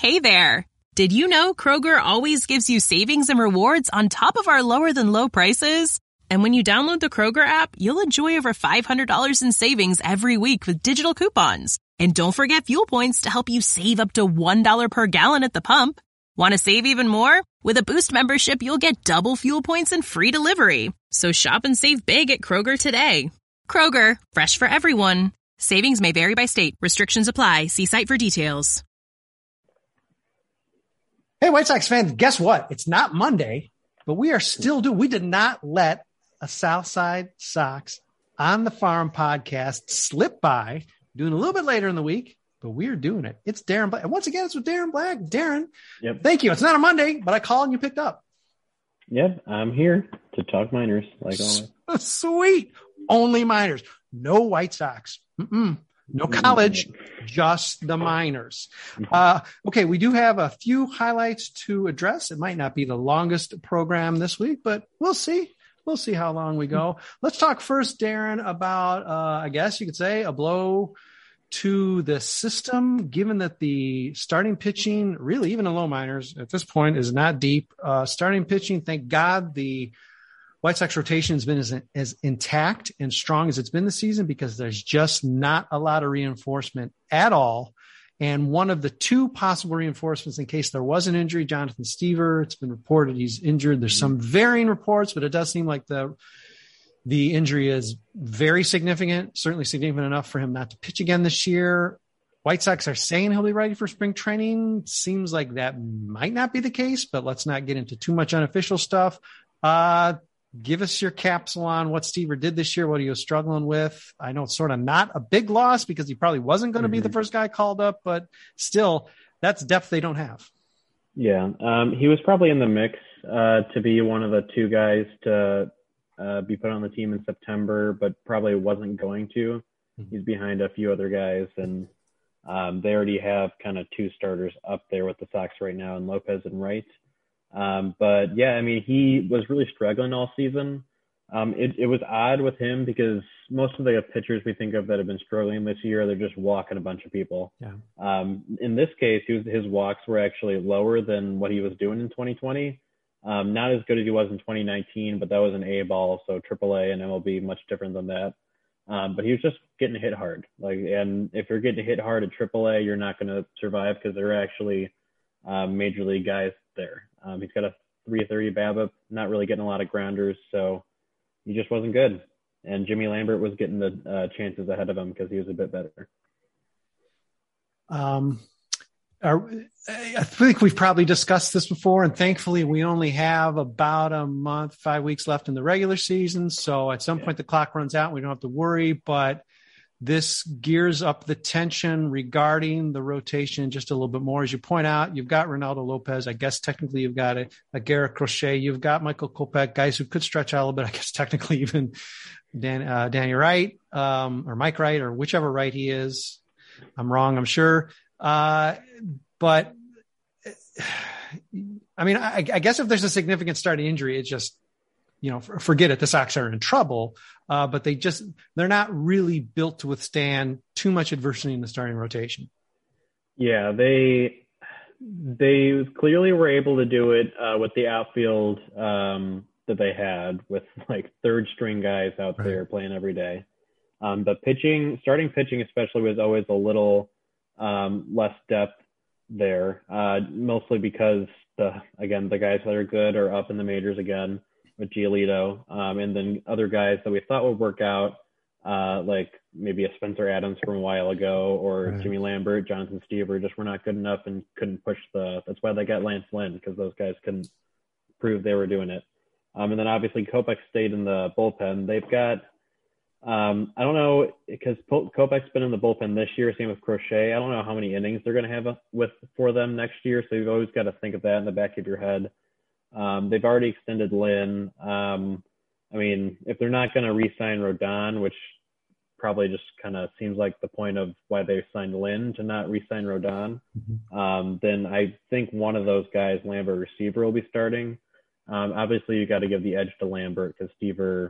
Hey there. Did you know Kroger always gives you savings and rewards on top of our lower than low prices? And when you download the Kroger app, you'll enjoy over $500 in savings every week with digital coupons. And don't forget fuel points to help you save up to $1 per gallon at the pump. Want to save even more? With a Boost membership, you'll get double fuel points and free delivery. So shop and save big at Kroger today. Kroger, fresh for everyone. Savings may vary by state. Restrictions apply. See site for details. Hey, White Sox fans, guess what? It's not Monday, but we are still doing. We did not let a Southside Sox on the Farm podcast slip by. Doing a little bit later in the week, but we're doing it. It's Darren Black. And once again, it's with Darren Black. Darren, yep. Thank you. It's not a Monday, but I called and you picked up. Yep, I'm here to talk Miners, like always. Sweet. Only Miners. No White Sox. No college, just the Miners. Okay, we do have a few highlights to address. It might not be the longest program this week, but we'll see. We'll see how long we go. Let's talk first, Darren, about, I guess you could say, a blow to the system, given that the starting pitching, really even the low minors at this point, is not deep. Starting pitching, thank God the White Sox rotation has been as intact and strong as it's been this season because there's just not a lot of reinforcement at all. And one of the two possible reinforcements in case there was an injury, Jonathan Stever, it's been reported he's injured. There's some varying reports, but it does seem like the injury is very significant, certainly significant enough for him not to pitch again this year. White Sox are saying he'll be ready for spring training. Seems like that might not be the case, but let's not get into too much unofficial stuff. Give us your capsule on what Stever did this year, what he was struggling with. I know it's sort of not a big loss because he probably wasn't going to be the first guy called up, but still, that's depth they don't have. Yeah, he was probably in the mix to be one of the two guys to be put on the team in September, but probably wasn't going to. He's behind a few other guys, and they already have kind of two starters up there with the Sox right now, and Lopez and Wright. But yeah, I mean, he was really struggling all season. It was odd with him because most of the pitchers we think of that have been struggling this year, they're just walking a bunch of people. Yeah. In this case, his walks were actually lower than what he was doing in 2020. Not as good as he was in 2019, but that was an A ball. So AAA and MLB, much different than that. But he was just getting hit hard. And if you're getting hit hard at AAA, you're not going to survive because there are actually major league guys there. He's got a 330 BABIP, not really getting a lot of grounders, so he just wasn't good. And Jimmy Lambert was getting the chances ahead of him because he was a bit better. I think we've probably discussed this before, and thankfully we only have about a month, 5 weeks left in the regular season. So at some point the clock runs out and we don't have to worry, but this gears up the tension regarding the rotation just a little bit more. As you point out, you've got Ronaldo Lopez. I guess technically you've got a Garrett Crochet. You've got Michael Kopech, guys who could stretch out a little bit. I guess technically even Danny Wright or Mike Wright or whichever Wright he is. I'm wrong, I'm sure. But I mean, I guess if there's a significant starting injury, it's just, forget it. The Sox are in trouble, but they're not really built to withstand too much adversity in the starting rotation. Yeah, they clearly were able to do it with the outfield that they had with like third string guys out there playing every day. But starting pitching especially was always a little less depth there, mostly because the guys that are good are up in the majors again with Giolito, and then other guys that we thought would work out, like maybe a Spencer Adams from a while ago, or Jimmy Lambert, Jonathan Stever, just were not good enough and couldn't push that's why they got Lance Lynn, because those guys couldn't prove they were doing it. And then obviously Kopech stayed in the bullpen. They've got, I don't know, because Kopech's been in the bullpen this year, same with Crochet. I don't know how many innings they're going to have for them next year, so you've always got to think of that in the back of your head. They've already extended Lynn. I mean, if they're not going to re-sign Rodon, which probably just kind of seems like the point of why they signed Lynn to not re-sign Rodon, then I think one of those guys, Lambert receiver, will be starting. Obviously, you got to give the edge to Lambert because Stever,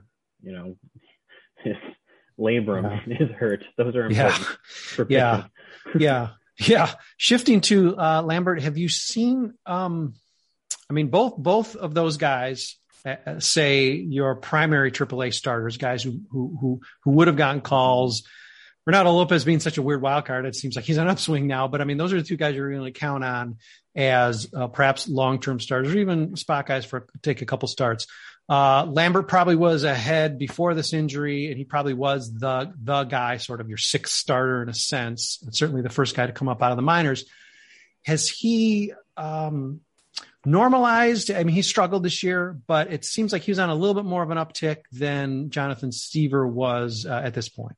his labrum is hurt. Those are important. Yeah. Yeah. Shifting to Lambert, have you seen, both of those guys, say your primary AAA starters, guys who would have gotten calls. Renato Lopez being such a weird wild card, it seems like he's on upswing now. But I mean, those are the two guys you're really count on as perhaps long-term starters, or even spot guys for take a couple starts. Lambert probably was ahead before this injury, and he probably was the guy, sort of your sixth starter in a sense, and certainly the first guy to come up out of the minors. Has he normalized? I mean, he struggled this year, but it seems like he was on a little bit more of an uptick than Jonathan Stever was at this point.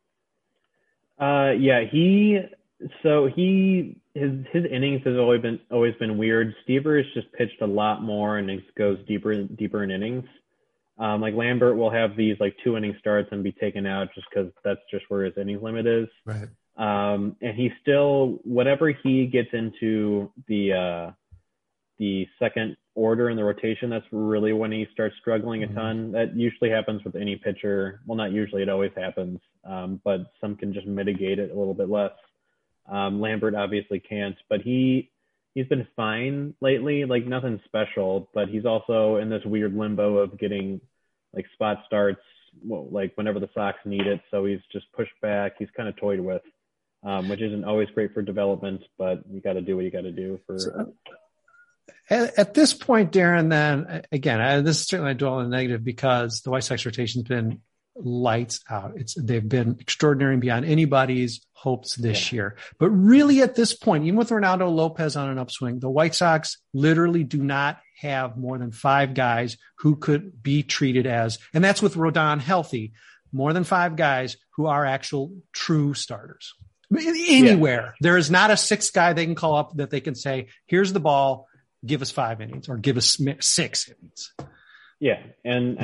His innings has always been weird. Stever has just pitched a lot more and it goes deeper in innings. Like Lambert will have these like 2 inning starts and be taken out just because that's just where his innings limit is. Right. And he still, whatever he gets into the second order in the rotation, that's really when he starts struggling a ton. That usually happens with any pitcher. Well, not usually, it always happens. But some can just mitigate it a little bit less. Lambert obviously can't, but he's been fine lately, like nothing special, but he's also in this weird limbo of getting like spot starts, like whenever the Sox need it. So he's just pushed back. He's kind of toyed with, which isn't always great for development, but you got to do what you got to do for. At this point, Darren, then again, this is certainly a dwell in the negative because the White Sox rotation has been lights out. They've been extraordinary beyond anybody's hopes this year. But really at this point, even with Ronaldo Lopez on an upswing, the White Sox literally do not have more than 5 guys who could be treated as, and that's with Rodon healthy, more than 5 guys who are actual true starters. Anywhere. There is not a 6th guy they can call up that they can say, here's the ball, give us 5 innings or give us 6 innings. Yeah. And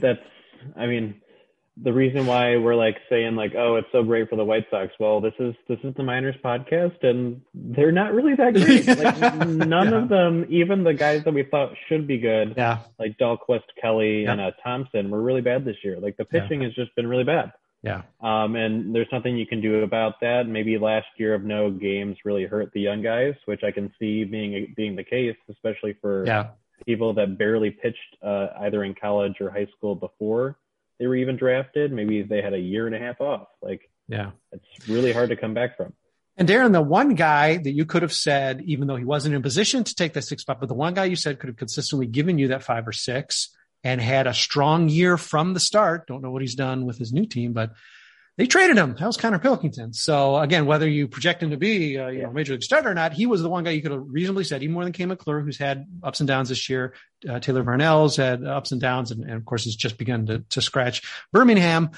the reason why we're like saying like, oh, it's so great for the White Sox. Well, this is the Miners podcast and they're not really that great. Like none of them, even the guys that we thought should be good, like Dahlquist, Kelly, and Thompson were really bad this year. Like the pitching has just been really bad. Yeah. And there's nothing you can do about that. Maybe last year of no games really hurt the young guys, which I can see being the case, especially for people that barely pitched either in college or high school before they were even drafted. Maybe they had a year and a half off. It's really hard to come back from. And Darren, the one guy that you could have said, even though he wasn't in position to take that 6th spot, but the one guy you said could have consistently given you that 5 or 6 and had a strong year from the start. Don't know what he's done with his new team, but they traded him. That was Connor Pilkington. So again, whether you project him to be a major league starter or not, he was the one guy you could have reasonably said, even more than Kay McClure, who's had ups and downs this year. Taylor Varnell's had ups and downs, and of course has just begun to scratch Birmingham.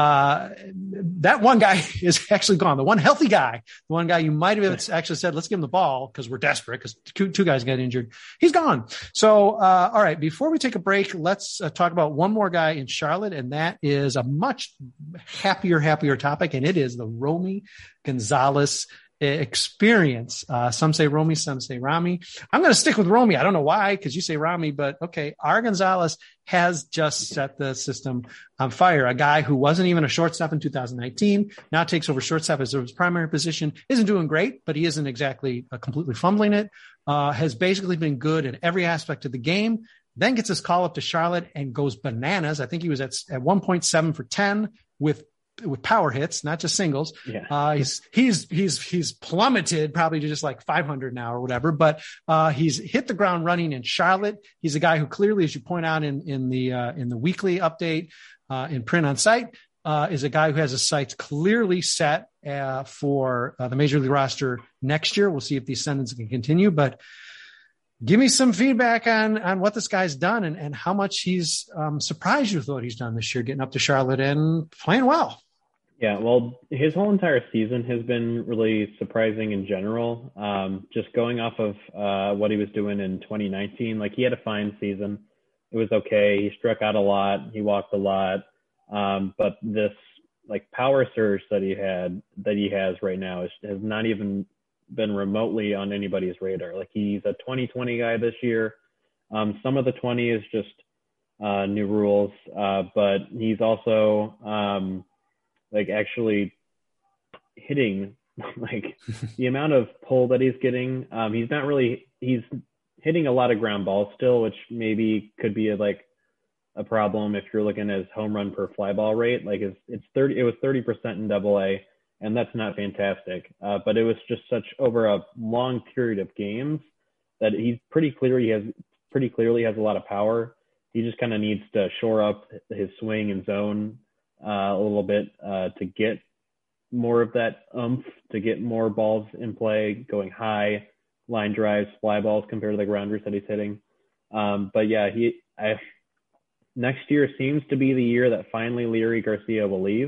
That one guy is actually gone. The one healthy guy, the one guy you might have actually said, let's give him the ball because we're desperate because two guys got injured. He's gone. So, all right, before we take a break, let's talk about one more guy in Charlotte, and that is a much happier topic, and it is the Romy Gonzalez experience. Some say Romy, some say Rami. I'm going to stick with Romy. I don't know why, because you say Rami, but okay. R. Gonzalez has just set the system on fire. A guy who wasn't even a shortstop in 2019 now takes over shortstop as his primary position. Isn't doing great, but he isn't exactly completely fumbling it. Has basically been good in every aspect of the game. Then gets his call up to Charlotte and goes bananas. I think he was at 1.7 for 10 with power hits, not just singles. Yeah. He's plummeted probably to just like 500 now or whatever, but he's hit the ground running in Charlotte. He's a guy who clearly, as you point out in the weekly update in print on site, is a guy who has his sights clearly set for the major league roster next year. We'll see if the ascendance can continue, but give me some feedback on what this guy's done and how much he's surprised you with what he's done this year, getting up to Charlotte and playing well. Yeah, well, his whole entire season has been really surprising in general. Just going off of what he was doing in 2019, like he had a fine season. It was okay. He struck out a lot. He walked a lot. But this like power surge that he has right now has not even been remotely on anybody's radar. Like he's a 2020 guy this year. Some of the 20 is just new rules, but he's also like actually hitting Like the amount of pull that he's getting, he's hitting a lot of ground balls still, which maybe could be a problem if you're looking at his home run per fly ball rate. Like it was 30% in AA, and that's not fantastic. But it was just such over a long period of games that he's pretty clearly has a lot of power. He just kind of needs to shore up his swing and zone a little bit to get more of that oomph, to get more balls in play, going high, line drives, fly balls compared to the grounders that he's hitting. But yeah, next year seems to be the year that finally Leury Garcia will leave.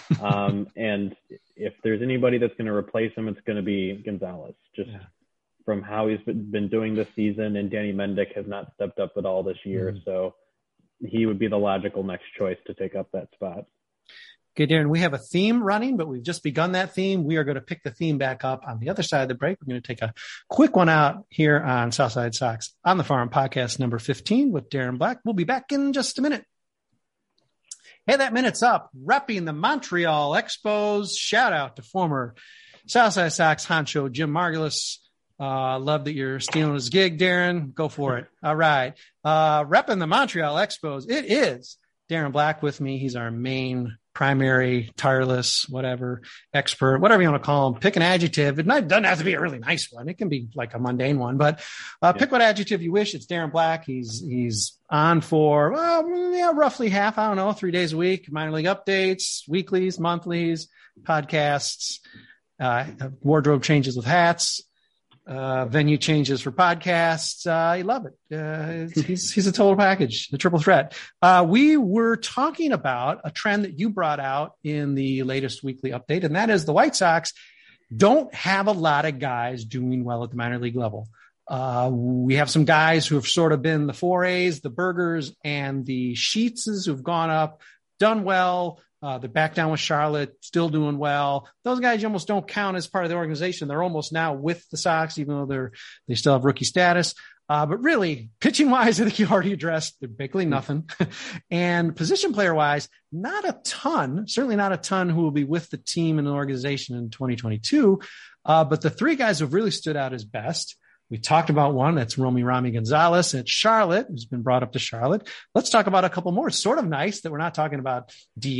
And if there's anybody that's going to replace him, it's going to be Gonzalez. From how he's been doing this season, and Danny Mendick has not stepped up at all this year. So he would be the logical next choice to take up that spot. Okay, Darren, we have a theme running, but we've just begun that theme. We are going to pick the theme back up on the other side of the break. We're going to take a quick one out here on Southside Sox on the Farm podcast number 15 with Darren Black. We'll be back in just a minute. Hey, that minute's up. Repping the Montreal Expos. Shout out to former Southside Sox honcho Jim Margulis. Love that you're stealing his gig, Darren. Go for it. All right. Repping the Montreal Expos. It is Darren Black with me. He's our main primary, tireless, whatever, expert, whatever you want to call him. Pick an adjective. It doesn't have to be a really nice one. It can be like a mundane one, but pick what adjective you wish. It's Darren Black. He's on for, roughly half, 3 days a week, minor league updates, weeklies, monthlies, podcasts, wardrobe changes with hats, venue changes for podcasts. You love it. He's a total package, the triple threat. We were talking about a trend that you brought out in the latest weekly update, and that is the White Sox don't have a lot of guys doing well at the minor league level. We have some guys who have sort of been the 4As, the Burgers, and the Sheetses who've gone up, done well. They're back down with Charlotte, still doing well. Those guys you almost don't count as part of the organization. They're almost now with the Sox, even though they still have rookie status. But really, pitching-wise, I think you already addressed, they're basically nothing. And position player-wise, not a ton, certainly not a ton who will be with the team and the organization in 2022. But the three guys who have really stood out as best, we talked about one, that's Rami Gonzalez at Charlotte, who's been brought up to Charlotte. Let's talk about a couple more. It's sort of nice that we're not talking about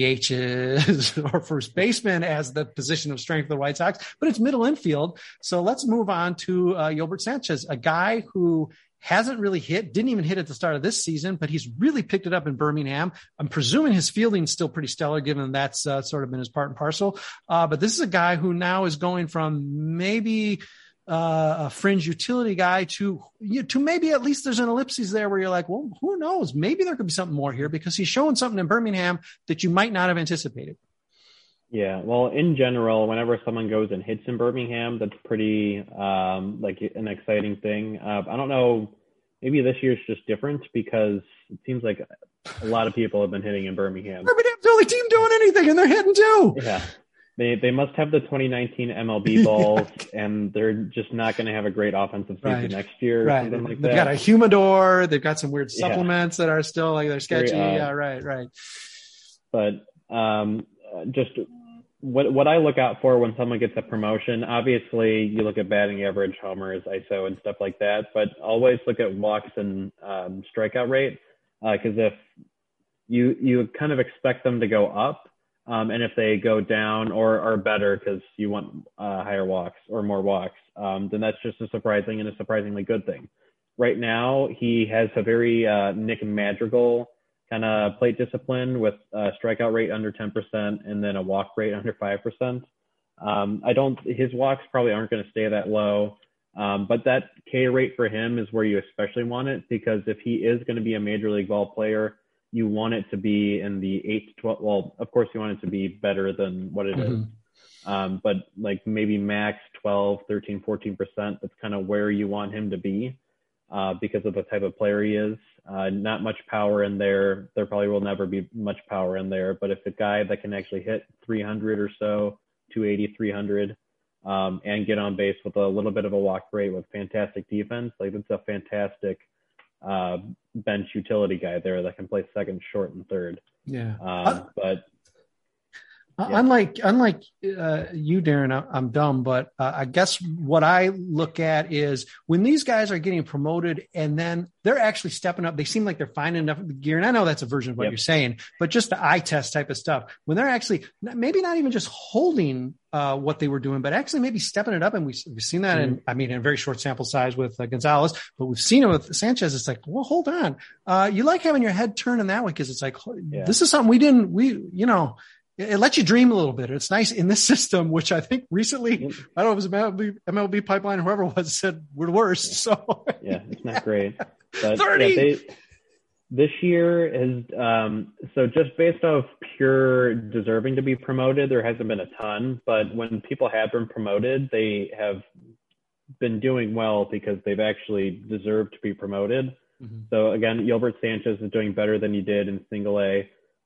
DHs or first baseman as the position of strength of the White Sox, but it's middle infield. So let's move on to Yolbert Sanchez, a guy who hasn't really didn't even hit at the start of this season, but he's really picked it up in Birmingham. I'm presuming his fielding's still pretty stellar, given that's sort of been his part and parcel. But this is a guy who now is going from maybe a fringe utility guy to maybe at least there's an ellipses there where you're like, well, who knows? Maybe there could be something more here because he's showing something in Birmingham that you might not have anticipated. Yeah. Well, in general, whenever someone goes and hits in Birmingham, that's pretty like an exciting thing. I don't know. Maybe this year's just different because it seems like a lot of people have been hitting in Birmingham. Birmingham's the only team doing anything and they're hitting too. Yeah. They must have the 2019 MLB balls, and they're just not going to have a great offensive season next year. Or something like They've that. got a humidor. They've got some weird supplements that are still like they're sketchy. Right. But just what I look out for when someone gets a promotion, obviously you look at batting average, homers, ISO, and stuff like that. But always look at walks and strikeout rate, because if you kind of expect them to go up. And if they go down or are better because you want higher walks or more walks, then that's just a surprisingly good thing. Right now, he has a very Nick Madrigal kind of plate discipline with a strikeout rate under 10% and then a walk rate under 5%. His walks probably aren't going to stay that low, but that K rate for him is where you especially want it, because if he is going to be a major league ball player, you want it to be in the 8 to 12. Well, of course, you want it to be better than what it is. But like maybe max 12, 13, 14%. That's kind of where you want him to be because of the type of player he is. Not much power in there. There probably will never be much power in there. But if a guy that can actually hit 300 or so, 280, 300, and get on base with a little bit of a walk rate with fantastic defense, like that's a fantastic bench utility guy there that can play second, short, and third. Yeah. But Unlike you, Darren, I'm dumb, but I guess what I look at is when these guys are getting promoted and then they're actually stepping up, they seem like they're finding enough gear. And I know that's a version of what you're saying, but just the eye test type of stuff, when they're actually maybe not even just holding what they were doing, but actually maybe stepping it up. And we've seen that in a very short sample size with Gonzalez, but we've seen it with Sanchez. It's like, well, hold on. You like having your head turned in that way because it's like, this is something it lets you dream a little bit. It's nice in this system, which I think recently, I don't know if it was MLB Pipeline, whoever it was, said we're the worst. So it's not great. But 30. This year is so just based off pure deserving to be promoted, there hasn't been a ton. But when people have been promoted, they have been doing well because they've actually deserved to be promoted. Mm-hmm. So again, Gilbert Sanchez is doing better than he did in Single A.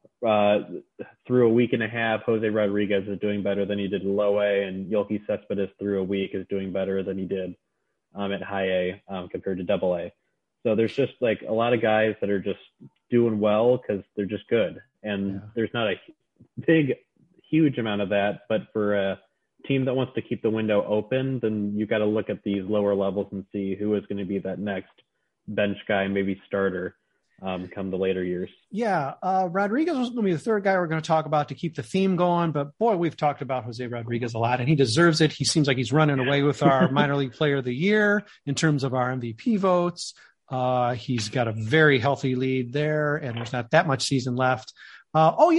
Through a week and a half, Jose Rodriguez is doing better than he did in Low A, and Yoelqui Cespedes through a week is doing better than he did at High A compared to Double A. So there's just like a lot of guys that are just doing well because they're just good, and there's not a big, huge amount of that. But for a team that wants to keep the window open, then you got to look at these lower levels and see who is going to be that next bench guy, maybe starter. Come the later years. Rodriguez was going to be the third guy we're going to talk about to keep the theme going, but boy, we've talked about Jose Rodriguez a lot and he deserves it. He seems like he's running away with our minor league player of the year in terms of our MVP votes. He's got a very healthy lead there and there's not that much season left. Wait,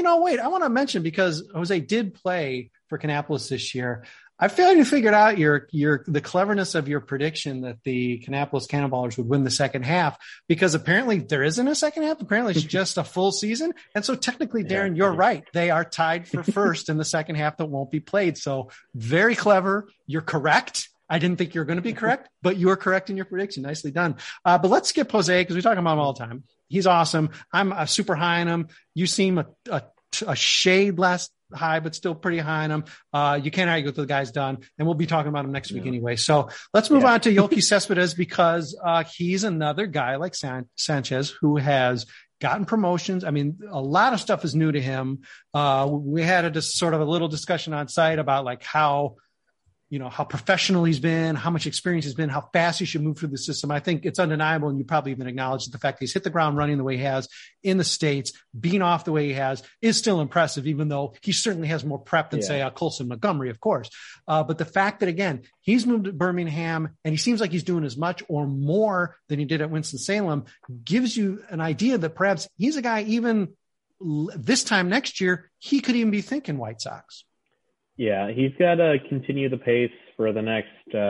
I want to mention because Jose did play for Kannapolis this year. I failed to figure out the cleverness of your prediction that the Kannapolis Cannonballers would win the second half because apparently there isn't a second half. Apparently it's just a full season. And so technically, Darren, you're right. They are tied for first in the second half that won't be played. So very clever. You're correct. I didn't think you were going to be correct, but you were correct in your prediction. Nicely done. But let's skip Jose because we talk about him all the time. He's awesome. I'm super high on him. You seem a shade less high, but still pretty high on him. You can't argue with the guy's done, and we'll be talking about him next week anyway. So let's move on to Yoelqui Cespedes because he's another guy like Sanchez who has gotten promotions. I mean, a lot of stuff is new to him. We had just sort of a little discussion on site about like how professional he's been, how much experience he's been, how fast he should move through the system. I think it's undeniable, and you probably even acknowledge the fact that he's hit the ground running the way he has in the States, being off the way he has is still impressive, even though he certainly has more prep than, say, Colson Montgomery, of course. But the fact that, again, he's moved to Birmingham, and he seems like he's doing as much or more than he did at Winston-Salem gives you an idea that perhaps he's a guy even this time next year, he could even be thinking White Sox. Yeah, he's got to continue the pace for the next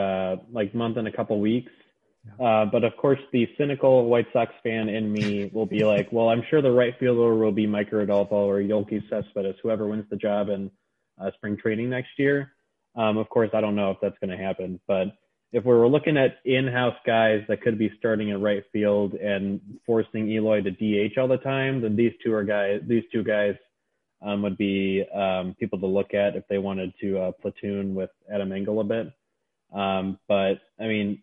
month and a couple weeks. But of course, the cynical White Sox fan in me will be like, well, I'm sure the right fielder will be Mike Rodolfo or Yoelqui Cespedes, whoever wins the job in spring training next year. Of course, I don't know if that's going to happen. But if we were looking at in-house guys that could be starting in right field and forcing Eloy to DH all the time, then these two guys would be people to look at if they wanted to platoon with Adam Engel a bit. But I mean,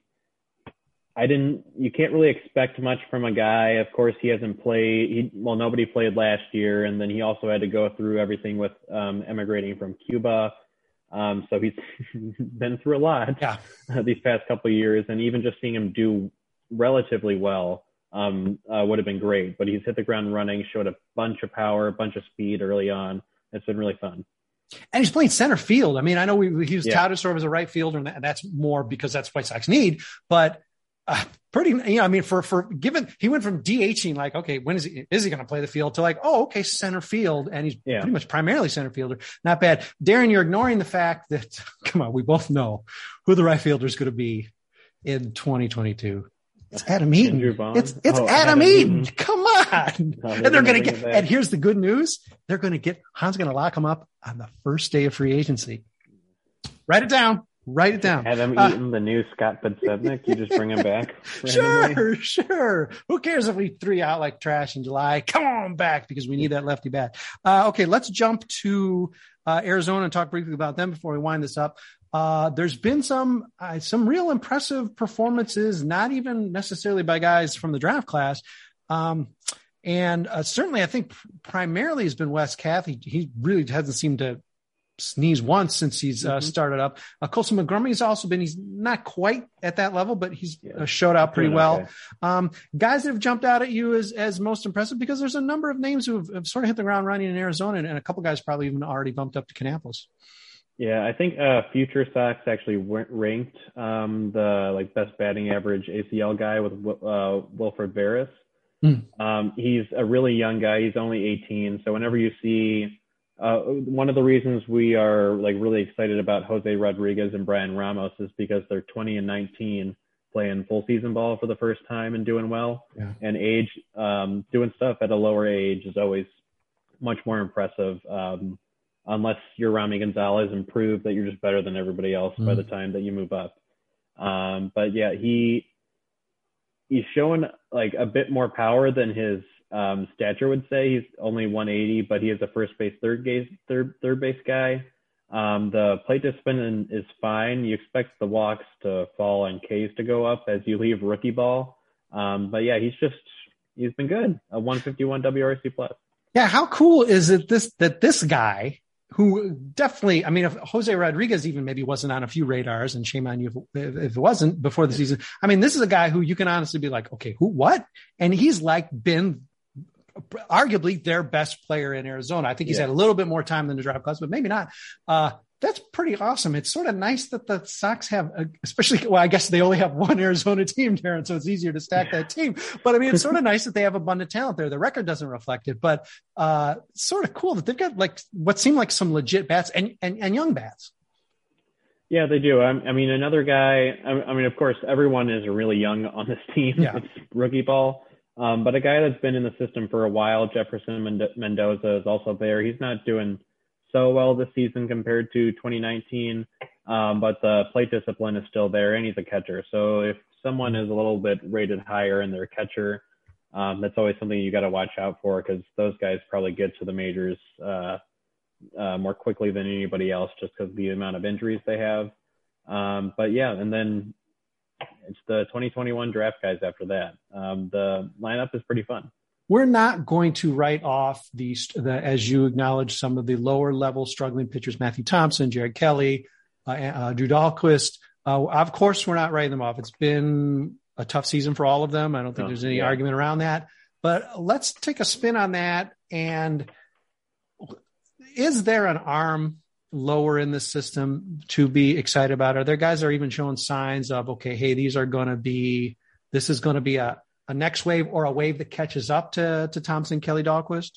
you can't really expect much from a guy. Of course, he hasn't played. Nobody played last year. And then he also had to go through everything with emigrating from Cuba. So he's been through a lot these past couple of years. And even just seeing him do relatively well would have been great, but he's hit the ground running, showed a bunch of power, a bunch of speed early on. It's been really fun. And he's playing center field. I mean, I know he was touted sort of as a right fielder, and that's more because that's White Sox need, but given he went from DHing, like, okay, when is he going to play the field, to like, oh, okay, center field. And he's pretty much primarily center fielder. Not bad. Darren, you're ignoring the fact that, come on, we both know who the right fielder is going to be in 2022. It's Adam Eaton. It's Adam Eaton. Come on. And they're going to get, and here's the good news. Han's going to lock him up on the first day of free agency. Write it down. Adam Eaton, the new Scott Podsednik. You just bring him back. Sure. Who cares if we 3 out like trash in July? Come on back because we need that lefty bat. Okay, let's jump to Arizona and talk briefly about them before we wind this up. There's been some real impressive performances, not even necessarily by guys from the draft class. And certainly I think primarily has been Wes Kath. He really hasn't seemed to sneeze once since he's started up. Colson Montgomery's also been, he's not quite at that level, but he's showed out pretty well. Okay. Guys that have jumped out at you as most impressive, because there's a number of names who have sort of hit the ground running in Arizona, and a couple guys probably even already bumped up to Kannapolis. Yeah, I think Future Sox actually ranked the best batting average ACL guy with Wilfred Veras. He's a really young guy. He's only 18. So whenever you see one of the reasons we are really excited about Jose Rodriguez and Brian Ramos is because they're 20 and 19 playing full season ball for the first time and doing well. Yeah. And age, doing stuff at a lower age is always much more impressive. Unless you're Rami Gonzalez and prove that you're just better than everybody else by the time that you move up. But yeah, he's showing a bit more power than his stature would say. He's only 180, but he is a first base, third base guy. The plate discipline is fine. You expect the walks to fall and Ks to go up as you leave rookie ball. But yeah, he's been good. A 151 WRC plus. Yeah. How cool is it that this guy, who definitely, I mean, if Jose Rodriguez even maybe wasn't on a few radars, and shame on you if it wasn't before the season. I mean, this is a guy who you can honestly be like, okay, what? And he's been arguably their best player in Arizona. I think he's had a little bit more time than the draft class, but maybe not. That's pretty awesome. It's sort of nice that the Sox have, I guess they only have one Arizona team, Darren, so it's easier to stack that team. But I mean, it's sort of nice that they have abundant talent there. The record doesn't reflect it, but sort of cool that they've got what seem like some legit bats and young bats. Yeah, they do. I mean, another guy, I mean, of course, everyone is really young on this team. Yeah. It's rookie ball. But a guy that's been in the system for a while, Jefferson Mendoza, is also there. He's not doing so well this season compared to 2019, but the plate discipline is still there, and he's a catcher. So if someone is a little bit rated higher and they're a catcher, that's always something you got to watch out for, because those guys probably get to the majors more quickly than anybody else just because of the amount of injuries they have. But yeah, and then it's the 2021 draft guys after that. The lineup is pretty fun. We're not going to write off the as you acknowledge, some of the lower level struggling pitchers, Matthew Thompson, Jared Kelly, Drew Dahlquist. Of course, we're not writing them off. It's been a tough season for all of them. I don't think there's any argument around that. But let's take a spin on that. And is there an arm lower in the system to be excited about? Are there guys that are even showing signs of, okay, hey, this is going to be a next wave, or a wave that catches up to Thompson, Kelly, Dahlquist?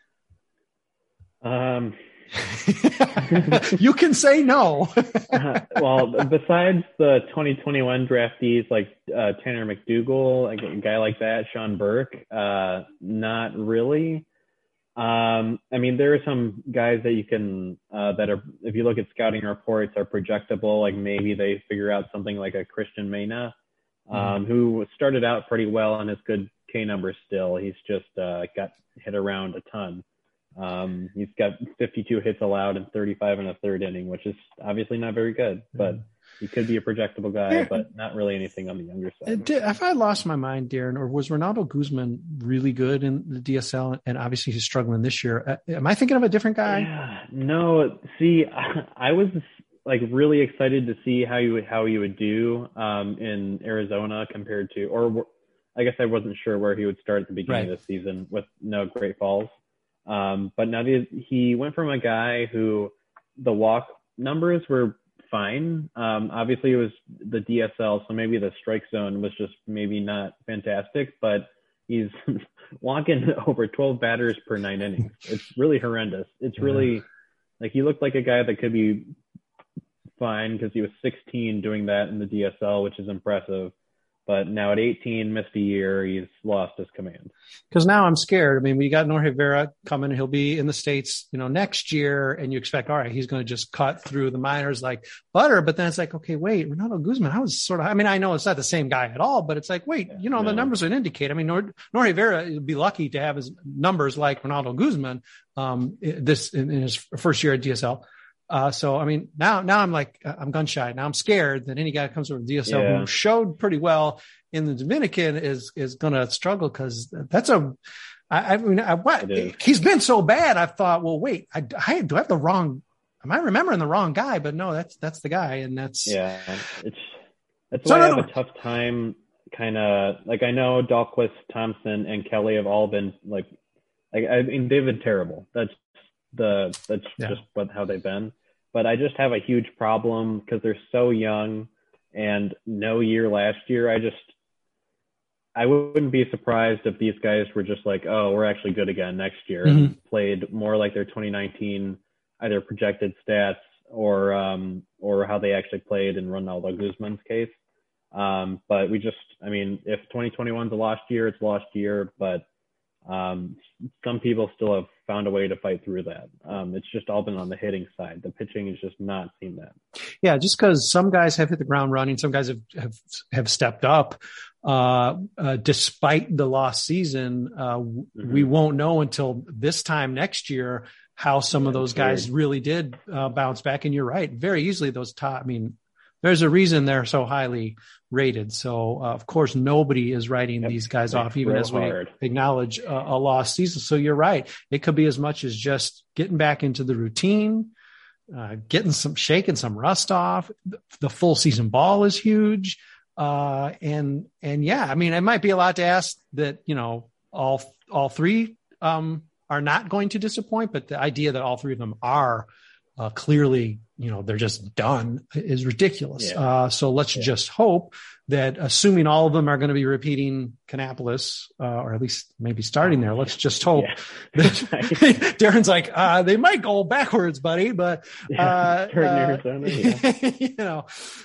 You can say no. Well, besides the 2021 draftees like Tanner McDougal, a guy like that, Sean Burke, not really. I mean, there are some guys that you can that are, if you look at scouting reports, are projectable. Like maybe they figure out something like a Christian Mena, who started out pretty well on his good K numbers still. He's just got hit around a ton. He's got 52 hits allowed and 35 in the third inning, which is obviously not very good, but he could be a projectable guy, but not really anything on the younger side. If I lost my mind, Darren, or was Ronaldo Guzman really good in the DSL? And obviously he's struggling this year. Am I thinking of a different guy? Yeah, no, see, I was really excited to see how you would do in Arizona compared to, or I guess I wasn't sure where he would start at the beginning of the season with no Great Falls. But now he went from a guy who the walk numbers were fine. Obviously it was the DSL, so maybe the strike zone was just maybe not fantastic, but he's walking over 12 batters per 9 innings. It's really horrendous. It's really he looked like a guy that could be fine because he was 16 doing that in the DSL, which is impressive. But now at 18, missed a year, he's lost his command. Because now I'm scared. I mean, we got Norge Vera coming. He'll be in the States, next year. And you expect, all right, he's going to just cut through the minors like butter. But then it's like, okay, wait, Ronaldo Guzman, I know it's not the same guy at all, but it's like, wait, the numbers would indicate. I mean, Norge Vera would be lucky to have his numbers like Ronaldo Guzman in his first year at DSL. So, I mean, now I'm like, I'm gun shy. Now I'm scared that any guy that comes over to DSL who showed pretty well in the Dominican is going to struggle, because that's he's been so bad. I thought, well, wait, do I have the wrong I might remembering the wrong guy, but no, that's the guy. And that's why I have a tough time kind of like, I know Dahlquist, Thompson, and Kelly have all been like I mean, they've been terrible. That's just how they've been. But I just have a huge problem because they're so young and no year last year. I wouldn't be surprised if these guys were just like, oh, we're actually good again next year, and played more like their 2019 either projected stats or how they actually played in Ronaldo Guzman's case. But if 2021 is a lost year, it's a lost year. But some people still have found a way to fight through that. It's just all been on the hitting side. The pitching has just not seen that. Yeah, just because some guys have hit the ground running, some guys have stepped up. Despite the lost season, we won't know until this time next year how some of those guys really did bounce back. And you're right, very easily those top. I mean, there's a reason they're so highly rated. So of course, nobody is writing these guys off, even as we acknowledge a lost season. So you're right. It could be as much as just getting back into the routine, shaking some rust off. The full season ball is huge. And yeah, I mean, it might be a lot to ask that, all three, are not going to disappoint, but the idea that all three of them are, clearly, they're just done is ridiculous. Yeah. So let's just hope that, assuming all of them are going to be repeating Kannapolis, or at least maybe starting there, let's just hope that Darren's like, they might go backwards, buddy, but, Arizona,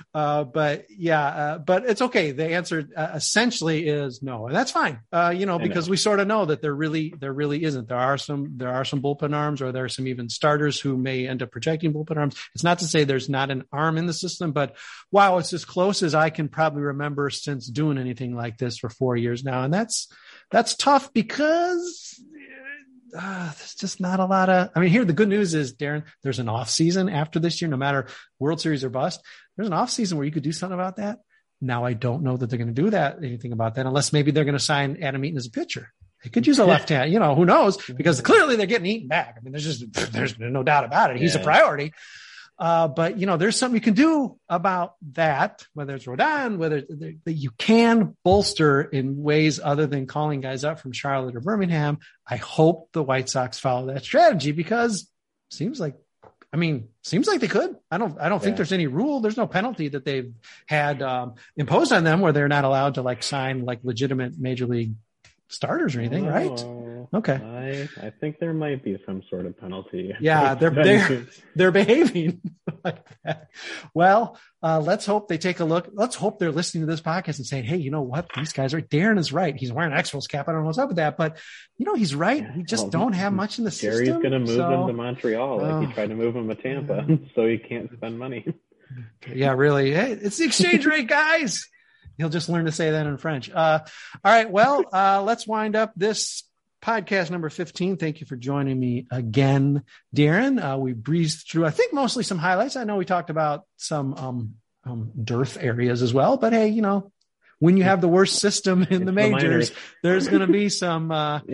but it's okay. The answer essentially is no, and that's fine. Because we sort of know that there really isn't. There are some bullpen arms, or there are some even starters who may end up projecting bullpen arms. It's not to say there's not an arm in the system, but wow, it's as close as I can probably remember since doing anything like this for 4 years now. And that's tough because there's just not a lot of, here, the good news is, Darren, there's an off season after this year, no matter World Series or bust. There's an off season where you could do something about that. Now, I don't know that they're going to do anything about that, unless maybe they're going to sign Adam Eaton as a pitcher. They could use a left hand, who knows, because clearly they're getting Eaton back. There's no doubt about it. He's a priority. But there's something you can do about that, whether it's Rodon, whether that you can bolster in ways other than calling guys up from Charlotte or Birmingham. I hope the White Sox follow that strategy, because seems like they could. I don't think there's any rule. There's no penalty that they've had imposed on them where they're not allowed to sign legitimate major league starters or anything, right? Okay. I think there might be some sort of penalty. Yeah, they're behaving like that. Well, let's hope they take a look. Let's hope they're listening to this podcast and saying, hey, you know what? These guys are right. Darren is right. He's wearing an Expos cap. I don't know what's up with that, but he's right. We just don't have much in the system. Gary's going to move him to Montreal like he tried to move him to Tampa, so he can't spend money. Yeah, really. Hey, it's the exchange rate, guys. He'll just learn to say that in French. All right. Well, let's wind up this podcast number 15. Thank you for joining me again, Darren. We breezed through, I think, mostly some highlights. I know we talked about some dearth areas as well, but hey, when you have the worst system in the majors, there's going to be some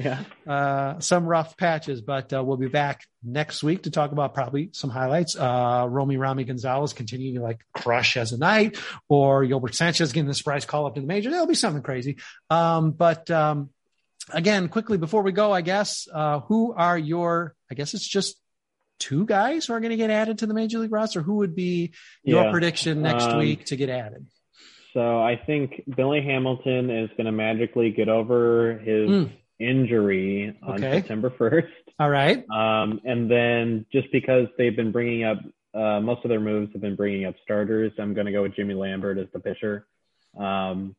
rough patches, but we'll be back next week to talk about probably some highlights. Rami Gonzalez continuing to crush as a Knight, or Gilbert Sanchez getting the surprise call up to the major. There'll be something crazy. But again, quickly before we go, I guess, who are I guess it's just two guys who are going to get added to the major league roster. Who would be your prediction next week to get added? So I think Billy Hamilton is going to magically get over his injury on September 1st. All right. And then just because they've been bringing up, most of their moves have been bringing up starters, I'm going to go with Jimmy Lambert as the pitcher. And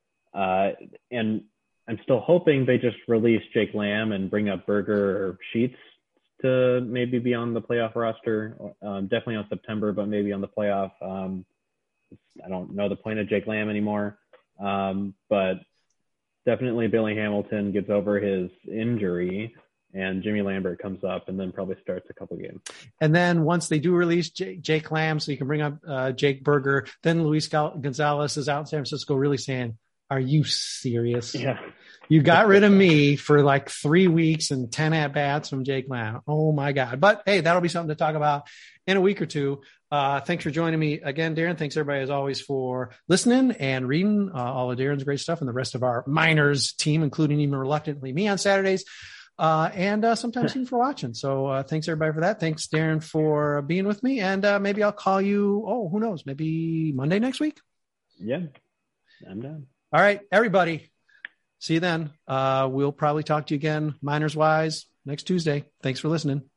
I'm still hoping they just release Jake Lamb and bring up Berger or Sheets to maybe be on the playoff roster. Definitely on September, but maybe on the playoff. I don't know the point of Jake Lamb anymore, but definitely Billy Hamilton gets over his injury and Jimmy Lambert comes up and then probably starts a couple games. And then once they do release Jake Lamb, so you can bring up Jake Berger, then Luis Gonzalez is out in San Francisco really saying, are you serious? Yeah. You got rid of me for like 3 weeks and 10 at-bats from Jake Lamb. Oh, my God. But, hey, that'll be something to talk about in a week or two. Thanks for joining me again, Darren. Thanks, everybody, as always, for listening and reading all of Darren's great stuff and the rest of our Miners team, including even reluctantly me on Saturdays, and sometimes even for watching. So thanks, everybody, for that. Thanks, Darren, for being with me. And maybe I'll call you, who knows, maybe Monday next week? Yeah, I'm done. All right, everybody. See you then. We'll probably talk to you again, Miners Wise, next Tuesday. Thanks for listening.